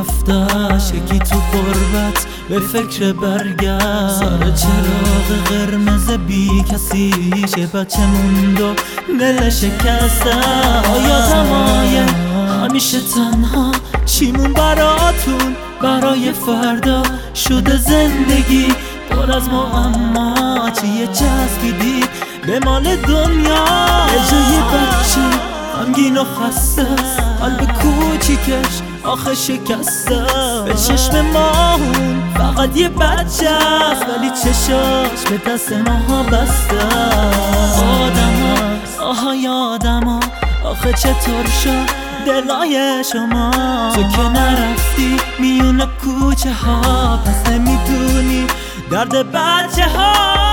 گفتش یکی تو غربت به فکر برگشت، سر چراغ قرمز بی کسیش یه بچه موند و دل شکسته. یادمای همیشه تنها چیمون براتون، برای فردا شده زندگی پر از معما. چیه چسبیدید به مال دنیا، به جای بچه غمگین و خسته، قلب کوچیکش آخه شکسته. به چشم ماهون فقط یه بچه است، ولی چشاش به دست ماها بسته. آهای آدما آخه چطور شد دلای شما؟ تو که نرفتی میون کوچه ها، پس نمیدونی درد بچه ها.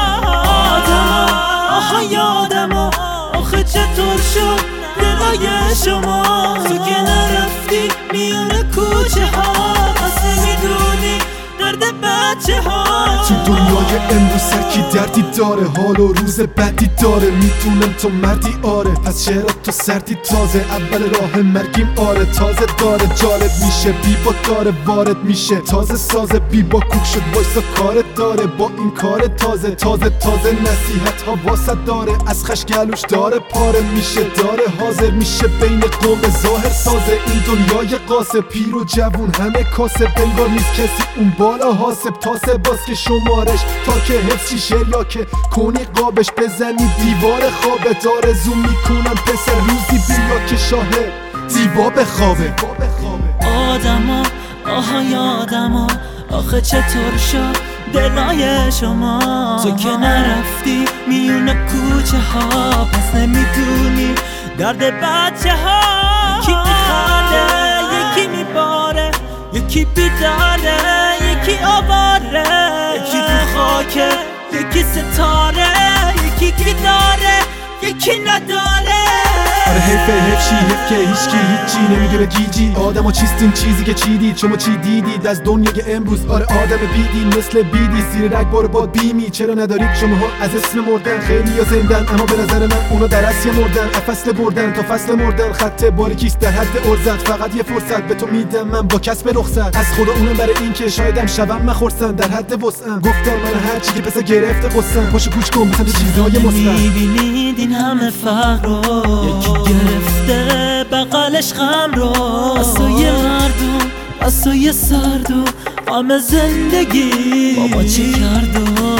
آهای آدما آخه چطور شد دلای شما؟ تو که نرفتی میون کوچه ها، پس نمیدونی درد بچه ها. تو دنیای امروز سرکی دردی داره، حال و روز بدی داره. میدونم تو مردی آره، پس چرا تو سردی؟ تازه اول راه مرگیم آره، تازه داره جالب میشه بی با داره وارد میشه. تازه سازه بی با کوک شد وایسا کارت داره، با این کار تازه نصیحت ها واسه داره. از خشگلوش داره پاره میشه، داره حاضر میشه بین قوم ظاهر سازه. این دنیای قاسه پیر و جوون همه کاسه، بنگار نیست کسی اون بالا حاسب. تاسه باز که شمارش تا که حفظ چی شر یا که کنی قابش بزنی دیوار خوابه. داره زوم میکنم پسر روزی بیا که شاهد زیبا بخوابه. آهای آدما آخه چطور شد دلای شما؟ تو که نرفتی میون کوچه ها، پس نمیدونی درد بچه ها. یکی میخنده یکی میباره، یکی بیداره یکی آواره، یکی تو خاکه یکی ستاره، یکی کی داره یکی نداره. آره حیف که هیچکی هیچی نمیدونه گیجی. آدم و چیست این چیزی که چیدید شما چی دیدید از دنیای امروز؟ آره آدم بیدین مثل بیدی زیر رگ بار باد بیمی. چرا ندارید شما ها از اسم مردن؟ خیلی یا زندن اما به نظر من اونا در اصل مردن. فصل بردن تا فصل مردن، خط باریکیست در حد ارزت. فقط یه فرصت به تو میدم من با کسب رخصت از خدا، اونم برای این که شایدم شبم مخورسن در حد وسعم. گفتم من هر چی که پس گرفته قصم پاشو کوچ کن بسن چیزای مثبت. میبینید این همه فقر رو، یکی گرفته بغلش غم رو. اسای مردم اسای سرد و غم زندگی، بابا چی کرد و